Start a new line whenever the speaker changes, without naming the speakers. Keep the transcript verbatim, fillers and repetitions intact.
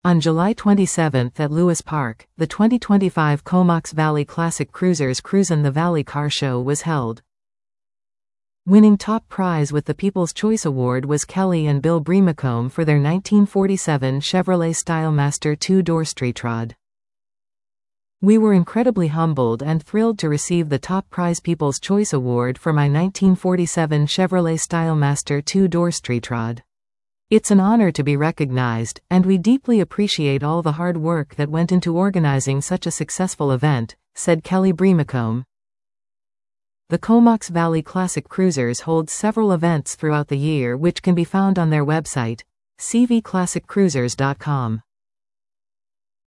On July twenty-seventh at Lewis Park, the twenty twenty-five Comox Valley Classic Cruisers Cruisin' the Valley Car Show was held. Winning top prize with the People's Choice Award was Kelly and Bill Brimacombe for their nineteen forty-seven Chevrolet Stylemaster two-door Streetrod. We were incredibly humbled and thrilled to receive the top prize People's Choice Award for my nineteen forty-seven Chevrolet Stylemaster two-door Streetrod. It's an honor to be recognized, and we deeply appreciate all the hard work that went into organizing such a successful event, said Kelly Brimacombe. The Comox Valley Classic Cruisers holds several events throughout the year which can be found on their website, c v classic cruisers dot com.